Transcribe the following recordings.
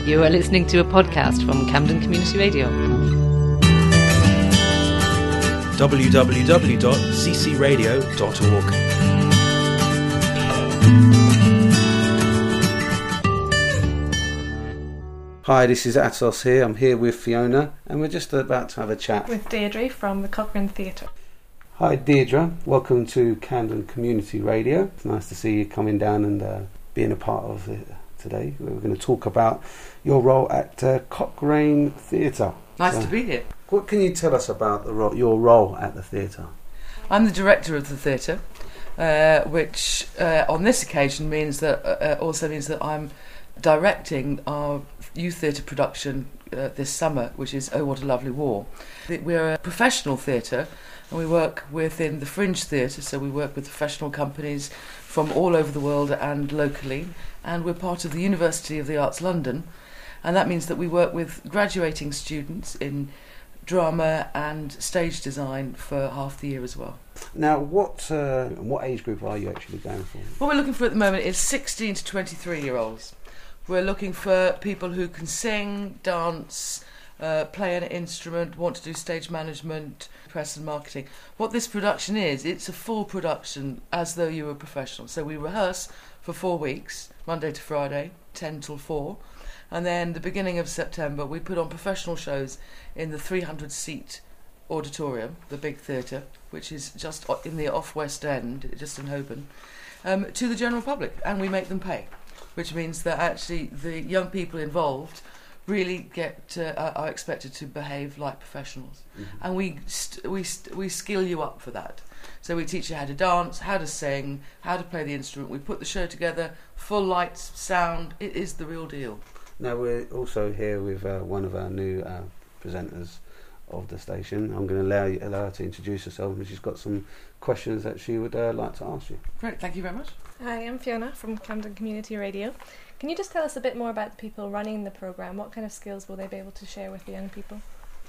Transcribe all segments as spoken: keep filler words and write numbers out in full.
You are listening to a podcast from Camden Community Radio. w w w dot c c radio dot org. Hi, this is Atos here. I'm here with Fiona, and we're just about to have a chat with Deirdre from the Cochrane Theatre. Hi Deirdre, welcome to Camden Community Radio. It's nice to see you coming down and uh, being a part of it today. We're going to talk about your role at uh, Cochrane Theatre. Nice so, to be here. What can you tell us about the ro- your role at the theatre? I'm the director of the theatre, uh, which uh, on this occasion means that uh, also means that I'm directing our youth theatre production uh, this summer, which is Oh What a Lovely War. We're a professional theatre, and we work within the Fringe Theatre, so we work with professional companies from all over the world and locally, and we're part of the University of the Arts London, and that means that we work with graduating students in drama and stage design for half the year as well. Now, what uh, what age group are you actually going for? What we're looking for at the moment is sixteen to twenty-three year olds. We're looking for people who can sing, dance, uh, play an instrument, want to do stage management, press and marketing. What this production is, it's a full production as though you were a professional. So we rehearse for four weeks, Monday to Friday, ten till four. And then the beginning of September, we put on professional shows in the three hundred seat auditorium, the big theatre, which is just in the off West End, just in Holborn, um, to the general public. And we make them pay, which means that actually the young people involved really get uh, are expected to behave like professionals, mm-hmm. and we st- we st- we skill you up for that. So we teach you how to dance, how to sing, how to play the instrument. We put the show together, full lights, sound. It is the real deal. Now we're also here with uh, one of our new uh, presenters of the station. I'm going to allow you, allow her to introduce herself, and she's got some questions that she would uh, like to ask you. Great, thank you very much. Hi, I'm Fiona from Camden Community Radio. Can you just tell us a bit more about the people running the programme? What kind of skills will they be able to share with the young people?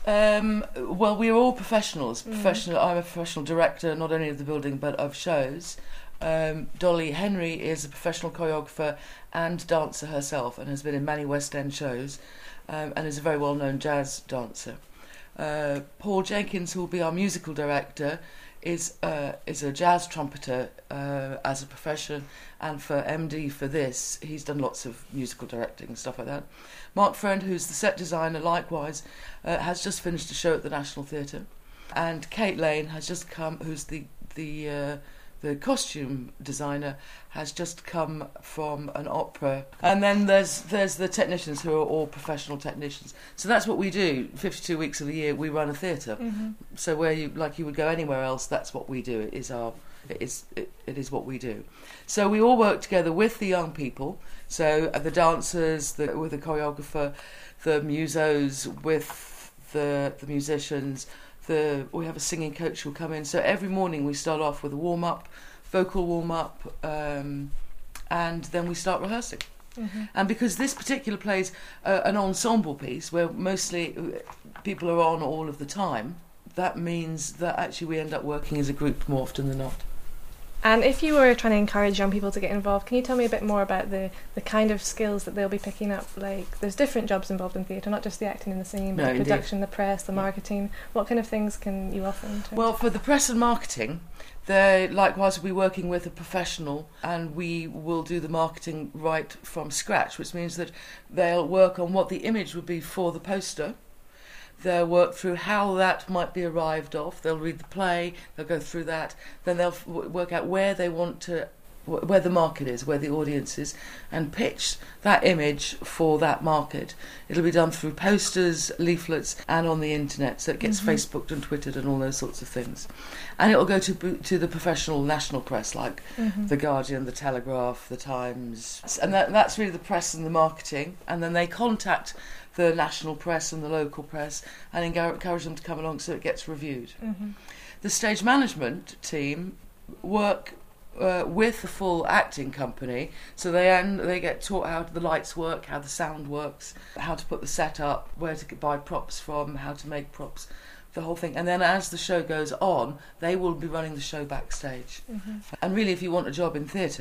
Um, well, we're all professionals. Mm. Professional. I'm a professional director, not only of the building but of shows. Um, Dolly Henry is a professional choreographer and dancer herself, and has been in many West End shows, um, and is a very well-known jazz dancer. Uh, Paul Jenkins, who will be our musical director, is uh, is a jazz trumpeter uh, as a profession, and for M D for this, he's done lots of musical directing and stuff like that. Mark Friend, who's the set designer, likewise, uh, has just finished a show at the National Theatre, and Kate Lane has just come, who's the the uh, the costume designer, has just come from an opera. And then there's there's the technicians, who are all professional technicians. So that's what we do. fifty-two weeks of the year we run a theatre. Mm-hmm. So where you like you would go anywhere else, that's what we do. It is our it is it, it is what we do. So we all work together with the young people. So the dancers, the, with the choreographer, the musos, with the the musicians. The, we have a singing coach who'll come in. So every morning we start off with a warm-up, vocal warm-up, um, and then we start rehearsing. Mm-hmm. And because this particular plays uh, an ensemble piece where mostly people are on all of the time, that means that actually we end up working as a group more often than not. And if you were trying to encourage young people to get involved, can you tell me a bit more about the, the kind of skills that they'll be picking up? Like, there's different jobs involved in theatre, not just the acting and the singing, but no, the indeed. production, the press, the marketing. What kind of things can you offer in terms? Well, for the press and marketing, they likewise will be working with a professional, and we will do the marketing right from scratch, which means that they'll work on what the image would be for the poster. They'll work through how that might be arrived off. They'll read the play, they'll go through that, then they'll f- work out where they want to, wh- where the market is, where the audience is, and pitch that image for that market. It'll be done through posters, leaflets, and on the internet, so it gets mm-hmm. Facebooked and Twittered and all those sorts of things. And it'll go to to the professional national press, like mm-hmm. The Guardian, The Telegraph, The Times, and that, that's really the press and the marketing, and then they contact the national press and the local press and encourage them to come along so it gets reviewed. Mm-hmm. The stage management team work uh, with the full acting company, so they and they get taught how the lights work, how the sound works, how to put the set up, where to buy props from, how to make props, the whole thing. And then as the show goes on, they will be running the show backstage. Mm-hmm. And really, if you want a job in theatre,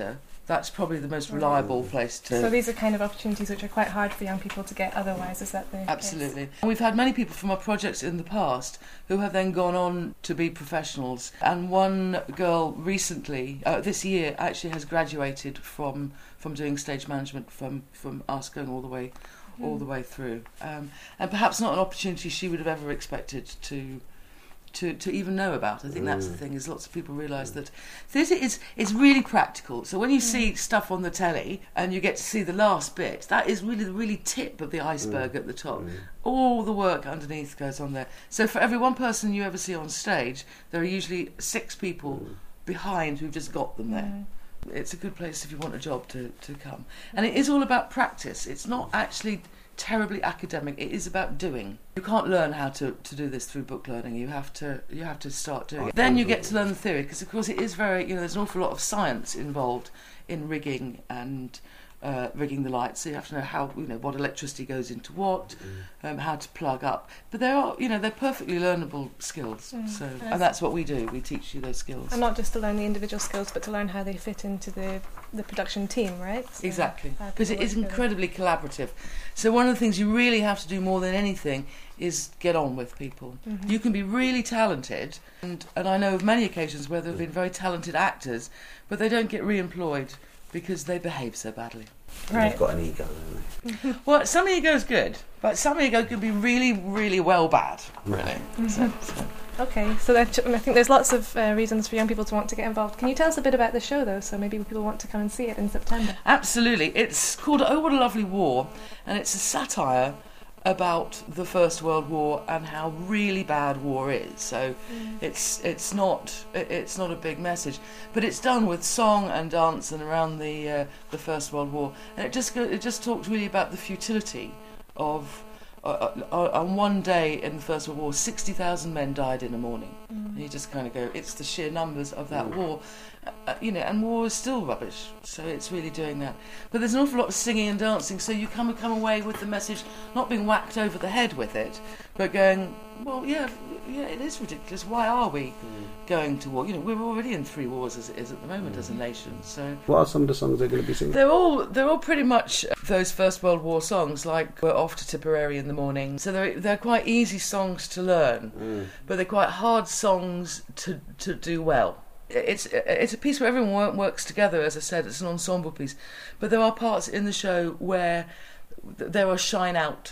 that's probably the most reliable place to... So these are kind of opportunities which are quite hard for young people to get otherwise, is that the Absolutely. case? And we've had many people from our projects in the past who have then gone on to be professionals. And one girl recently, uh, this year, actually has graduated from from doing stage management from, from us going all the way all the way through. Um, and perhaps not an opportunity she would have ever expected to... To, to even know about. I think that's the thing, is lots of people realise that theatre is, is really practical. So when you see stuff on the telly and you get to see the last bit, that is really the really tip of the iceberg at the top. All the work underneath goes on there. So for every one person you ever see on stage, there are usually six people behind who've just got them there. It's a good place if you want a job to, to come. And it is all about practice. It's not actually terribly academic. It is about doing. You can't learn how to, to do this through book learning. You have to you have to start doing it. Then you get to learn the theory, because of course it is very, you know, there's an awful lot of science involved in rigging and uh, rigging the lights. So you have to know how, you know, what electricity goes into what, um, how to plug up. But there are, you know, they're perfectly learnable skills. Mm. So Yes. and that's what we do. We teach you those skills. And not just to learn the individual skills, but to learn how they fit into the, the production team, right? So Exactly, how because it people is work together. incredibly collaborative. So one of the things you really have to do more than anything is get on with people. Mhm. You can be really talented, and, and I know of many occasions where there have been very talented actors, but they don't get re-employed because they behave so badly. Right. They've got an ego, haven't they? Well, some ego's good, but some ego can be really, really well bad, really. So, so. Okay, so that, I think there's lots of uh, reasons for young people to want to get involved. Can you tell us a bit about the show, though, so maybe people want to come and see it in September? Absolutely. It's called Oh What a Lovely War, and it's a satire about the First World War and how really bad war is. So it's it's not it's not a big message, but it's done with song and dance and around the uh, the First World War, and it just go, it just talks really about the futility of. Uh, uh, on one day in the First World War, sixty thousand men died in a morning. Mm. And you just kind of go, it's the sheer numbers of that war. Uh, you know, and war is still rubbish, so it's really doing that. But there's an awful lot of singing and dancing, so you come, come away with the message, not being whacked over the head with it, but going, well, yeah, yeah, it is ridiculous. Why are we going to war? You know, we're already in three wars as it is at the moment as a nation, so... What are some of the songs they're going to be singing? They're all they're all pretty much those First World War songs, like We're Off to Tipperary in the Morning. So they're they're quite easy songs to learn, Mm. but they're quite hard songs to to do well. It's it's a piece where everyone work, works together. As I said, it's an ensemble piece, but there are parts in the show where th- there are shine out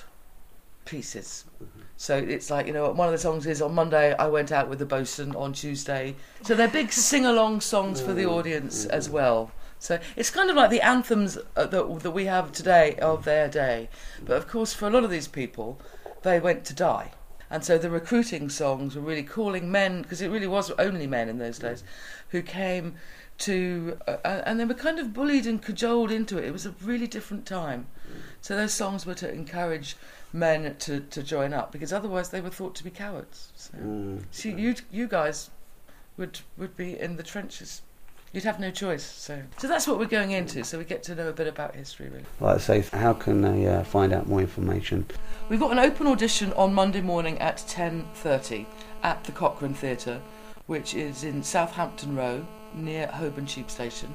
pieces. So it's like, you know, one of the songs is on Monday I went out with the bosun, on Tuesday. So they're big sing-along songs for the audience as well. So it's kind of like the anthems uh, that, that we have today of their day. But of course, for a lot of these people, they went to die. And so the recruiting songs were really calling men, because it really was only men in those days, who came to... Uh, and they were kind of bullied and cajoled into it. It was a really different time. So those songs were to encourage men to, to join up, because otherwise they were thought to be cowards. So, Mm. so you you guys would would be in the trenches. You'd have no choice. So so that's what we're going into. So we get to know a bit about history, really. Like I say, how can they uh, find out more information? We've got an open audition on Monday morning at ten thirty at the Cochrane Theatre, which is in Southampton Row, near Holborn Tube Station.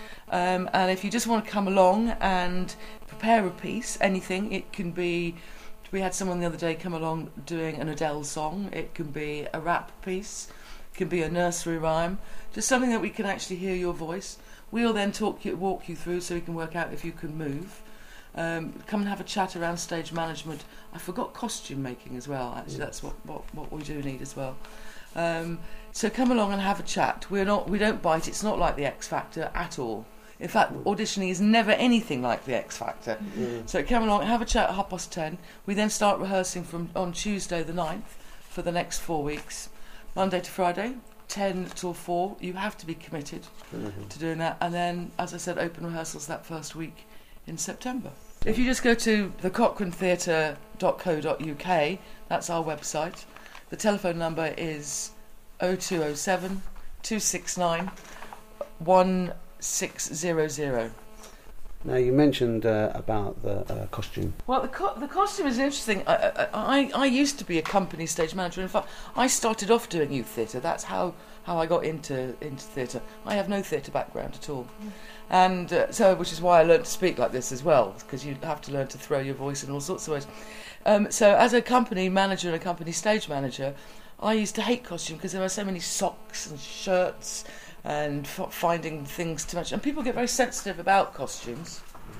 Um, and if you just want to come along and prepare a piece, anything, it can be... We had someone the other day come along doing an Adele song. It can be a rap piece. It can be a nursery rhyme. Just something that we can actually hear your voice. We'll then talk you, walk you through so we can work out if you can move. Um, come and have a chat around stage management. I forgot costume making as well. Actually, that's what, what, what we do need as well. Um, so come along and have a chat. We're not, we don't bite. It's not like the X Factor at all. In fact, auditioning is never anything like the X Factor. Mm. So come along, have a chat at half past ten. We then start rehearsing from on Tuesday the ninth for the next four weeks. Monday to Friday, ten till four. You have to be committed Mm-hmm. to doing that. And then, as I said, open rehearsals that first week in September. If you just go to the cochrane theatre dot co dot uk, that's our website. The telephone number is oh two oh seven, two six nine, one six zero zero. Now, you mentioned uh, about the uh, costume. Well, the, co- the costume is interesting. I, I, I used to be a company stage manager. In fact, I started off doing youth theatre. That's how, how I got into into theatre. I have no theatre background at all. Mm. And uh, so, which is why I learned to speak like this as well, because you have to learn to throw your voice in all sorts of ways. Um, so as a company manager and a company stage manager, I used to hate costume because there were so many socks and shirts and f- finding things to match. And people get very sensitive about costumes.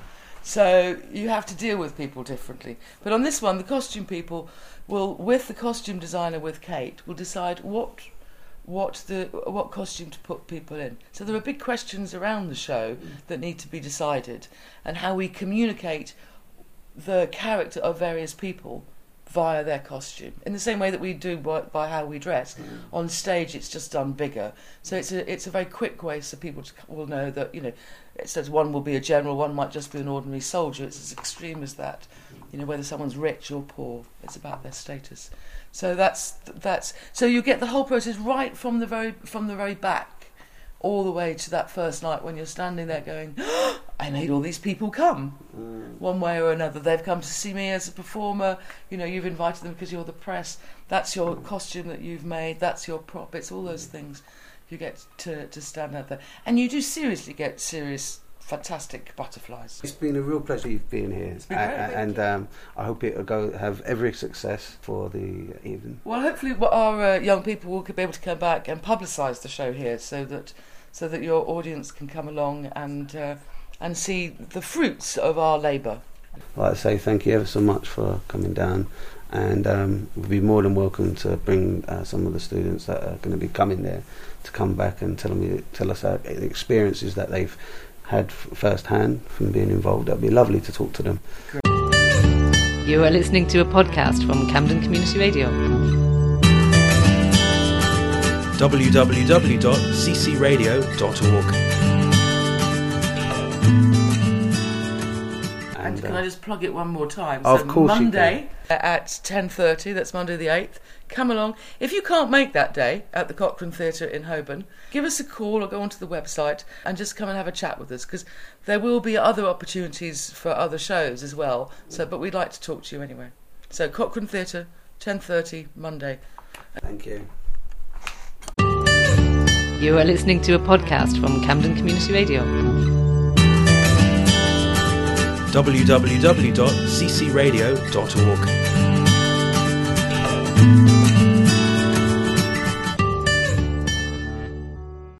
So you have to deal with people differently. But on this one, the costume people will, with the costume designer, with Kate, will decide what what the what costume to put people in. So there are big questions around the show that need to be decided, and how we communicate the character of various people via their costume, in the same way that we do by, by how we dress. Mm. On stage, it's just done bigger, so it's a it's a very quick way so people to, will know that, you know, it says one will be a general, one might just be an ordinary soldier. It's as extreme as that, you know, whether someone's rich or poor. It's about their status. So that's that's so you get the whole process right from the very from the very back, all the way to that first night when you're standing there going, oh, I made all these people come, mm. one way or another. They've come to see me as a performer. You know, you've invited them because you're the press. That's your costume that you've made. That's your prop. It's all those things you get to, to stand out there. And you do seriously get serious, fantastic butterflies. It's been a real pleasure you've been here. It's been great, and and um, I hope it'll go have every success for the evening. Well, hopefully our uh, young people will be able to come back and publicise the show here, so that so that your audience can come along and uh, and see the fruits of our labour. I'd like to say thank you ever so much for coming down, and um, we'll be more than welcome to bring uh, some of the students that are going to be coming there to come back and tell me tell us uh, the experiences that they've had f- firsthand from being involved. That'd be lovely to talk to them. You are listening to a podcast from Camden Community Radio. w w w dot c c radio dot org. And can I just plug it one more time? Of so course Monday at ten thirty, that's Monday the eighth, come along. If you can't make that day at the Cochrane Theatre in Holborn, give us a call or go onto the website and just come and have a chat with us, because there will be other opportunities for other shows as well. So, but we'd like to talk to you anyway. So Cochrane Theatre, ten thirty, Monday. Thank you. You are listening to a podcast from Camden Community Radio. w w w dot c c radio dot org.